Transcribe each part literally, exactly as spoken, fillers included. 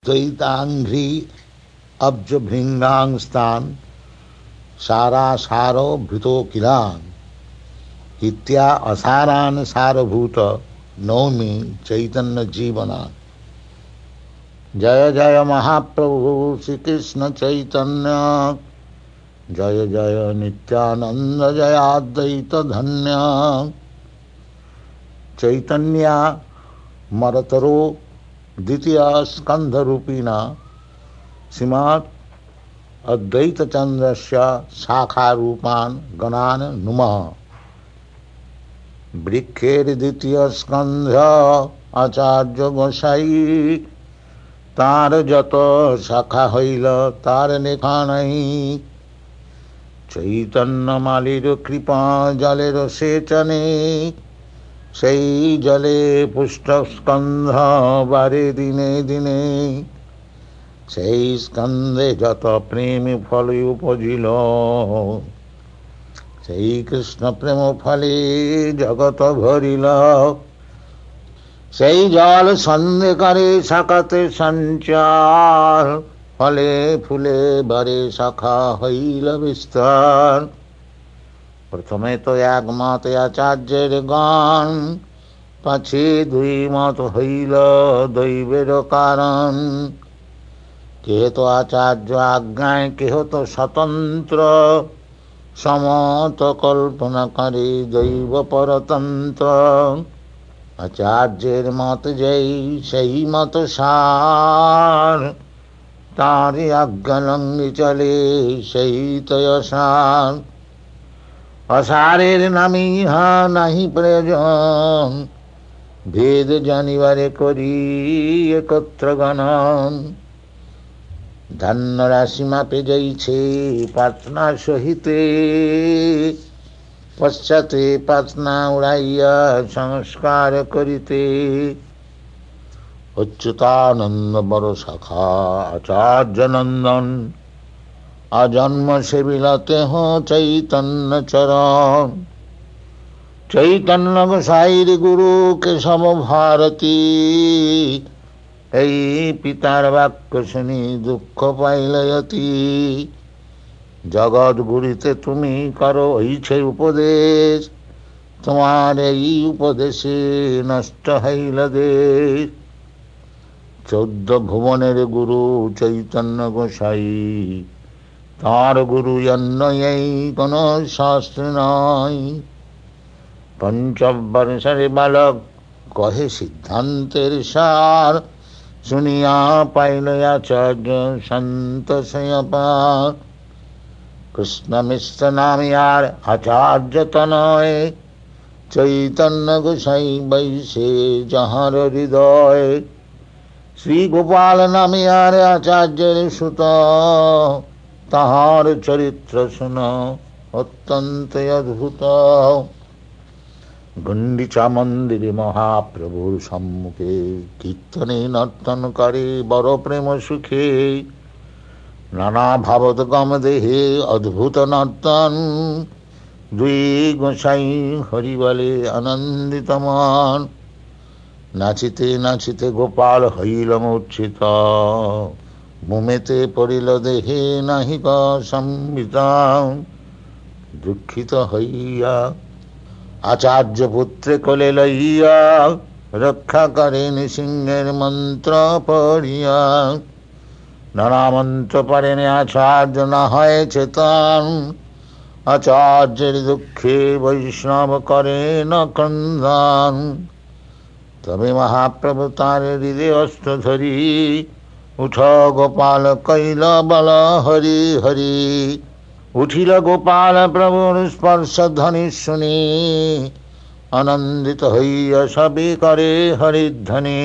अद्वैतांघ्रि अब्ज भृंगांग स्थान सारा सारो भृतो किलान इत्या असारान सारभूत नौमी चैतन्य जीवना। जय जय महाप्रभु श्री कृष्ण चैतन्य जय जय नित्यानंद जय अद्वैत धन्य। चैतन्य मरतरो द्वितीय स्कंध रूपिणा श्रीमद् अद्वैत चंद्रस्य शाखा रूपान गणान नुमः। वृक्षेर द्वितीय स्कंध आचार्य गोसाई तार जत शाखा हईल तार लेखा नहीं। चैतन्य मालिर कृपा जलेर सेचने सेई जले पुष्ट स्कंध बारे दिने दिने। सेई स्कंदे जत प्रेम फल उपजिल सेई कृष्ण प्रेम फले जगत भरिल। सेई जल सन्धे करे शाखाते संचार फले फुले बारे शाखा हईल विस्तार। प्रथमे तो एक मत आचार्येर गान पाछे दुई मत हईल दैवेर कारण। केह तो आचार्य आज्ञाय केह तो स्वतंत्र समत कल्पना करे दैव परतंत्र। आचार्येर मत जय सही मत सार तारी आज्ञा लंघि चले सही तय सार। असारेर नामी इहा नहीं प्रयोजन भेद जानिबारे करी एकत्र गणन। धन्य राशि मापे जाइछे प्रार्थना सहिते पश्चाते प्रार्थना उड़ाइया संस्कार करिते। अच्युतानंद बड़ शाखा आचार्य नंदन आजन्म से बिलते हो चैतन्य चरण। चैतन्य गोसाईर गुरु केशव भारती এই পিতার বাক্য শুনি দুঃখ পাইলয়তি। জগৎ গুরিতে তুমি করো হইছে উপদেশ তোমার এই উপদেশে নষ্ট হইল দেশ। চৌদ্দ ভুবনের গুরু চৈতন্য গোসাই তার গুরু অন্য এই কোন শাস্ত্র নয়। পঞ্চবর্ষের বালক কহে সিদ্ধান্তের সার শুনিয়া পাইল আচার্য সন্তোষে অপার। কৃষ্ণ মিশ্র নামে আর আচার্য তনয় চৈতন্য গোসাই বৈশে যাহার হৃদয়। শ্রী গোপাল নামে আর আচার্যের সুত তাহার চরিত্র শুন অত্যন্ত অদ্ভুত। गुंडीचा मंदिरे महाप्रभुर सम्मुखे कीर्तने नर्तन करे बड़ प्रेम सुखे। नाना भावत गम देहे अद्भुत नर्तन दुई गोसाई हरि बले आनंदित मन। नाचिते नाचिते गोपाल हईल मूर्छित मुमेते पड़िल देहे नाहिक संवित। दुखित हইয়া आचार्य पुत्र कोले लइया रक्षा करें सिंहेर मंत्र पढ़िया। नाना मंत्र पढ़ेन आचार्य न हय चेतन आचार्येर दुखे वैष्णव करे न क्रंदन। तबे महाप्रभु तार हृदय अस्त धरी उठ गोपाल कैल बल हरि हरि। उठिल गोपाल प्रभुर स्पर्श ध्वनि सुनी आनंदित हইয়া सबे करे हरिध्वनि।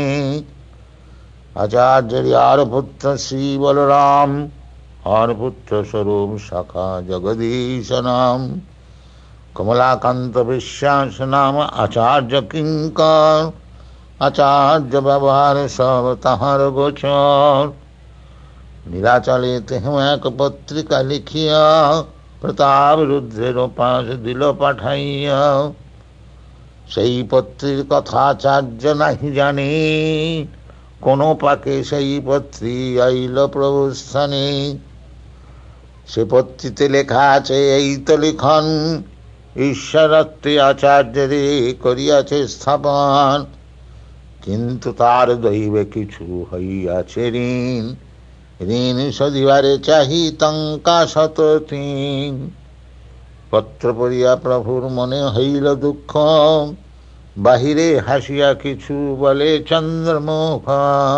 आचार्य आर पुत्र श्री बलराम और पुत्र स्वरूप शाखा जगदीश नाम। कमलाकांत विश्वास नाम आचार्य किंकर आचार्य व्यवहार सब ताहार गोचर। नीलाचले तेह एक पत्रिका लिखिया प्रताप रुद्रेर पास दिल पाठाइया। সেই পত্রের কথা আচার্য নাহি জানে কোনো পাকে সেই পত্রী আইল প্রভুর স্থানে। সে পত্রিতে লেখা আছে এই তো লিখন, ঈশ্বরত্বে আচার্যরে করিয়াছে স্থাপন। কিন্তু তার দৈবে কিছু হইয়াছে ঋণ, ঋণ সদিবারে চাহি টঙ্কা শত তিন। পত্র পড়িয়া প্রভুর মনে হইল দুঃখ, বাহিরে হাসিয়া কিছু বলে চন্দ্রমুখ।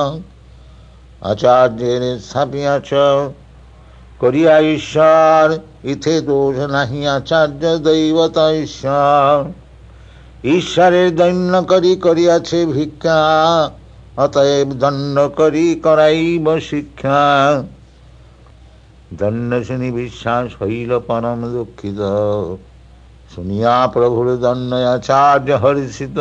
আচার্যের স্থাপিয়াছ করিয়া ঈশ্বর, ইথে দোষ নাহি আচার্য দৈবত ঈশ্বর। ঈশ্বরের দৈন্য করি করিয়াছে ভিক্ষা, অতএব দণ্ড করি করাইব শিক্ষা। দণ্ড শুনি বিশ্বাস হইল পরম দুঃখিত, শুনিয়া প্রভুর দণ্ড আচার্য হর্ষিত।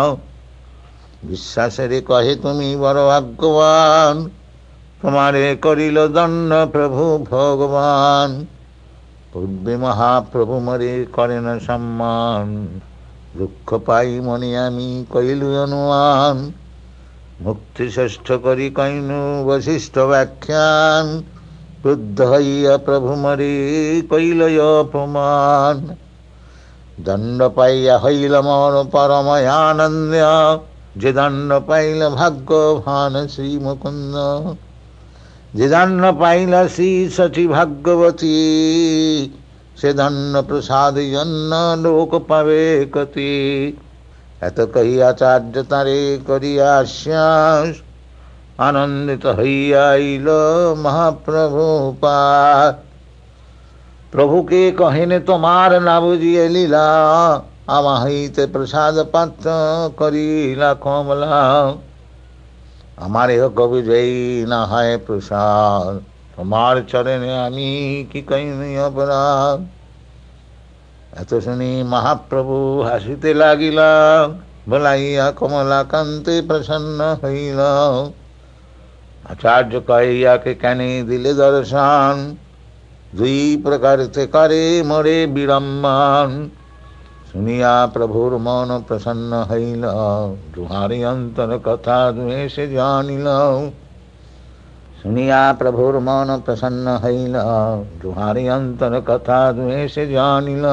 বিশ্বাসেরে কহে তুমি বড় ভাগ্যবান, তোমারে করিল দণ্ড প্রভু ভগবান। পূর্বে মহাপ্রভু মরে করেন সম্মান, দুঃখ পাই মনে আমি কইলু অনুমান। মুক্তি ষষ্ঠ করি কইনু বশিষ্ঠ ব্যাখ্যান, ক্রুদ্ধ হইয়া প্রভু মরে কইল অপমান। দণ্ড পাইয়া হইল মর পরম আনন্দ, যে দণ্ড পাইল ভাগ্যবান শ্রী মুকুন্দ। যে দণ্ড পাইল শ্রী সচি ভাগ্যবতী, সে দণ্ড প্রসাদ জন্য লোক পাবে কতি। এত কহি আচার্য তারে করিয়া আশ্বাস, আনন্দিত হইয়া আইল মহাপ্রভু পার। প্রভুকে কহেন তোমার না বুঝিয়ে লীলা, আমা হইতে প্রসাদ পাত্র করিলা কমলা। আমার এ কবি যেই না হয় প্রসাদ, তোমার চরণে আমি কি কইনি অপরাধ। এত শুনি মহাপ্রভু হাসিতে লাগিলা, বলাইয়া কমলা কান্তে প্রসন্ন হইল। আচার্য কহিয়াকে কেন দিলে দর্শন, দুই প্রকারতে করে মরে বিড়ম্বন। শুনিয়া প্রভুর মন প্রসন্ন হইল, দুহারি অন্তর কথা দুয়ে সে জানিল। শুনিয়া প্রভুর মন প্রসন্ন হইল, দুহারি অন্তর কথা দুয়ে সে জানিল।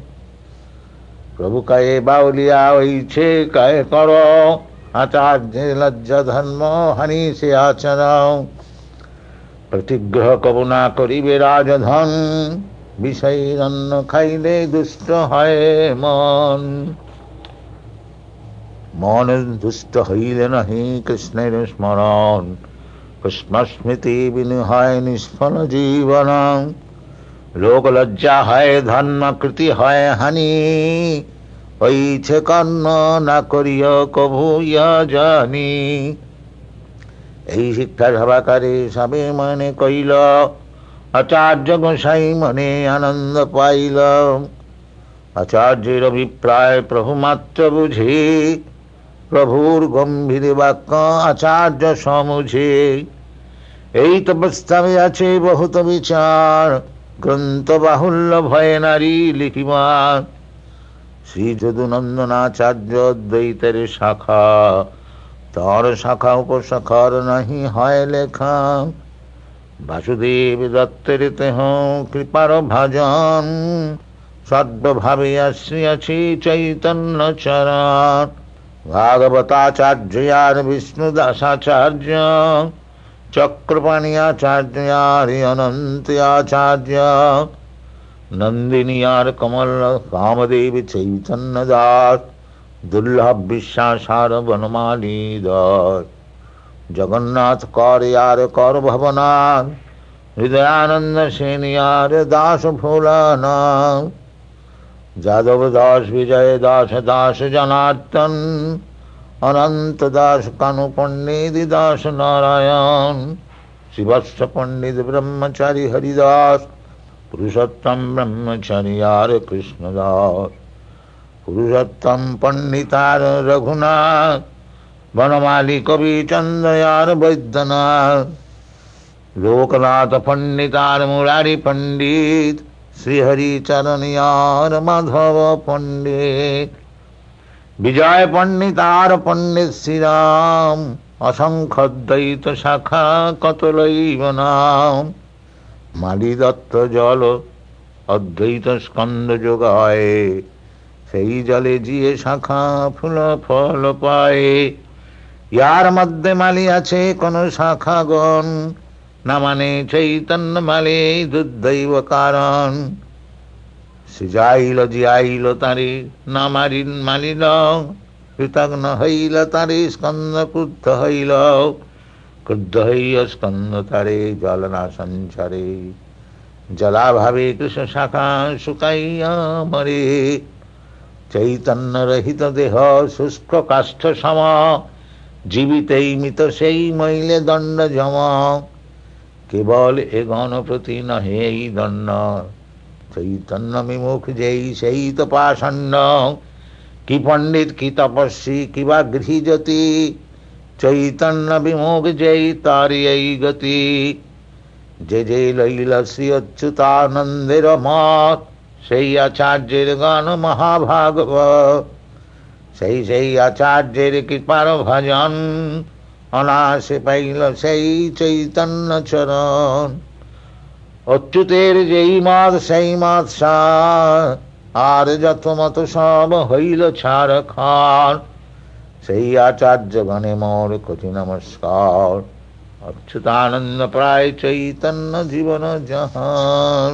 প্রভু কয়ে বাউলিয়া হইছে কয়ে কর, আচার্য লজ্জা ধর্ম হানি সে আচর। প্রতিগ্রহ কবু না করিবে রাজধন, বিষয়ের অন্ন খাইলে দুষ্ট হয় মন। মন দুষ্ট হইলে নাহি কৃষ্ণের স্মরণ, কৃষ্ণ স্মৃতি বিনু হয় নিষ্ফল জীবন। লোক লজ্জা হয় ধর্ম কৃতি হয় হানি, হইছে কর্ণ না করিও কভু ইয়া জানি। এই শিক্ষা সভাকারে সবে মনে কইল, আচার্য গোসাই মনে আনন্দ পাইল। আচার্যের অভিপ্রায় প্রভু মাত্র বুঝে, প্রভুর গম্ভীর বাক্য আচার্য সমুঝে। এই তো প্রস্তাবে আছে বহুত বিচার, গ্রন্থ বাহুল্য ভয়ে নারী লিখিবার। শ্রী যদুনন্দনাচার্য দ্বৈতের শাখা, তার শাখা উপশাখার নাহি হয় লেখা। বাসুদেব দত্তের তেহ কৃপার ভাজন, সর্বভাবে আসিয়াছি চৈতন্য চরণ। ভাগবতাচার্য আর বিষ্ণু দাসাচার্য, চক্রপাণী আচার্য আর অনন্ত আচার্য। নন্দিনী আর কমল কামদেব চৈতন্য দাস, দুর্লভ বিশ্বাস আর বনমালী দাস। জগন্নাথ কর আর কর ভবনাথ, হৃদয়ানন্দ সেন আর দাস ভোলানাথ। যাদব দাস বিজয় দাস দাস জনার্দন, অনন্ত দাস কানু পণ্ডিত দাস নারায়ণ। শিবস্ব পণ্ডিত ব্রহ্মচারী হরিদাস, পুরুষোত্তম ব্রহ্মচারী আর কৃষ্ণদাস। পুরুষোত্তম পণ্ডিতার রঘুনাথ, বনমালী কবি চন্দ্রয়ার বৈদ্যনাথ। লোকনাথ পণ্ডিতার মুরারি পণ্ডিত, শ্রীহরিচরণিয়ার মাধব পণ্ডিত। বিজয় পণ্ডিতার পণ্ডিত শ্রীরাম, অসংখ্যদ্বৈত শাখা কত লইব নাম। মালি দত্ত জল অদ্বৈত স্কন্দ যোগায়, সেই জলে জিয়ে শাখা ফুল ফল পায়। ইয়ার মধ্যে মালি আছে কোন শাখাগণ, না মানে চৈতন্য মালে দুর্দৈব কারণ। সে যাইল জিয়াইল তারে না মারি মালিল, কৃতজ্ঞ হইল তারে স্কন্দ ক্রুদ্ধ হইল। ক্রুদ্ধ হইয়া স্কন্দ তারে জল না সঞ্চারে, জলাভাবে কৃষ্ণ শাখা শুকাইয়া মরে। চৈতন্য রহিত দেহ শুষ্ক কাষ্ঠ সম, জীবিতেই মৃত সেই মইলে দণ্ড জম। কেবল এ গণপ্রতি নহে এই দণ্ড, চৈতন্য বিমুখ যেই সেই তো পাষণ্ড। কি পণ্ডিত কি তপস্বী কি বা গৃহীজ্যোতি, চৈতন্য বিমুখ যেই তারি এই গতি। যে যে লইল শ্রী অচ্যুতানন্দের মত, সেই আচার্যের গান মহাভাগবত। সেই সেই আচার্যের কৃপার ভজন, অনাসে পাইল সেই চৈতন্য চরণ। অচ্যুতের যেই মত সেই মত সার, আর যত মত সব হইল ছাড় খার। সেই আচার্য গণে মোর কোটি নমস্কার, অচ্যুতানন্দ প্রায় চৈতন্য জীবন জাহান।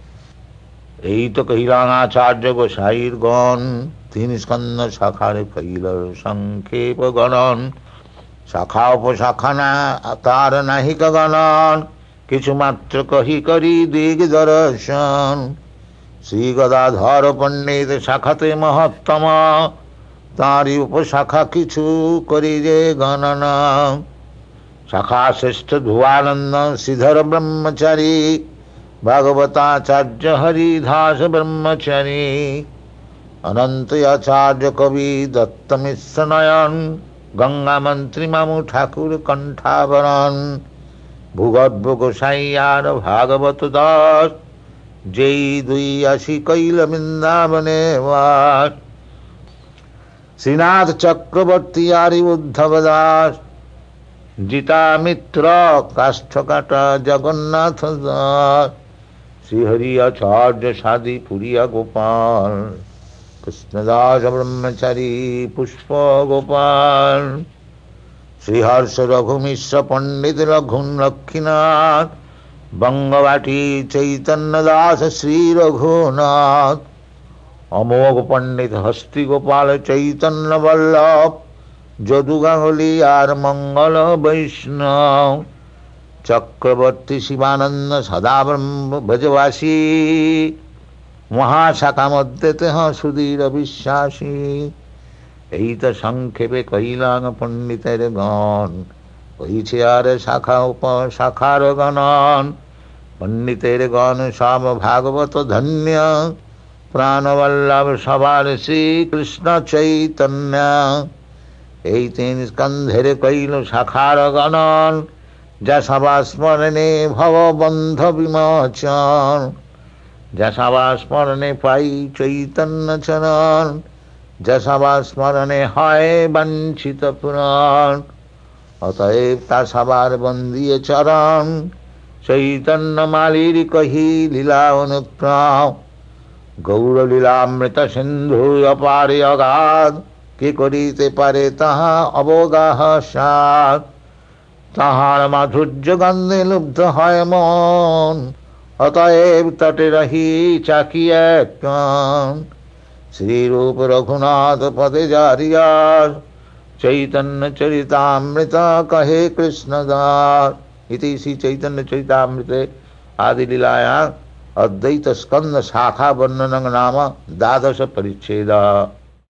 এই তো কহিলাম আচার্য গোসাইর গণ, তিন স্কন্দ শাখার কইল সংক্ষেপ গণন। শাখা উপশাখা না তার নাহিক গণন, কিছু মাত্র কহি করি দিগ দর্শন। শ্রী গদাধর পণ্ডিত শাখাতে মহত্তম, তাঁরই উপশাখা কিছু করি যে গণনা। শাখা শ্রেষ্ঠ ধ্রুবানন্দ শ্রীধর ব্রহ্মচারী, ভাগবতাচার্য হরিদাস ব্রহ্মচারী। অনন্ত আচার্য কবি দত্ত মিশ্র নয়ন, গঙ্গা মন্ত্রী মামু ঠাকুর কণ্ঠাবরণ। ভূগর্ভ গোসাইয়ার ভাগবত দাস, যেই দুই আশি কৈল বৃন্দাবনে বাস। শ্রীনাথ চক্রবর্তী আরি উদ্ধব দাস, জিতা মিত্র কাষ্ঠকাটা জগন্নাথ দাস। শ্রীহরি আচার্য সাদি পুরিয়া গোপাল, কৃষ্ণদাস ব্রহ্মচারী পুষ্প গোপাল। শ্রীহর্ষ রঘুমিশ্র পণ্ডিত রঘুন লক্ষ্মীনাথ, বঙ্গবাটি চৈতন্য দাস শ্রী রঘুনাথ। অমোঘ পণ্ডিত হস্তি গোপাল চৈতন্য বল্লভ, যদু গাঙ্গুলি আর মঙ্গল বৈষ্ণব। চক্রবর্তী শিবানন্দ সদা ব্রহ্ম ভজবাসী, মহাশাখা মধ্যে তেহ সুধীর বিশ্বাসী। এই তো সংক্ষেপে কইলাম পণ্ডিতের গণ, কইছে আর শাখা উপশাখার গণন। পণ্ডিতের গণ সব ভাগবত ধন্য, প্রাণবল্লভ সবার শ্রীকৃষ্ণ চৈতন্য। এই তিন স্কন্ধের কইল শাখার গণন, যা সবা স্মরণে ভববন্ধ বিমোচন। যা সবা স্মরণে পাই চৈতন্য চরণ, যা সবা স্মরণে হয় বাঞ্ছিত পূরণ। অতএব তা সবার বন্দিয়ে চরণ, চৈতন্য মালির কহি লীলা অনুক্রম। গৌর লীলামৃত সিন্ধু অপারে অগাধ, কে করিতে পারে তাহা অবগাহ সাধ। তাহার মাধুর্য গন্ধে লুব্ধ হয় মন, অতএব তটে রহি চাকিয়ে প্রাণ। শ্রীরূপ রঘুনাথ পদে জারিয়ার, চৈতন্য চরিতামৃত কহে কৃষ্ণদাস। ইতি শ্রী চৈতন্য চরিতামৃতে आदि लीलायां अद्वैत स्कंद शाखा वर्णन नाम द्वादश परिच्छेद।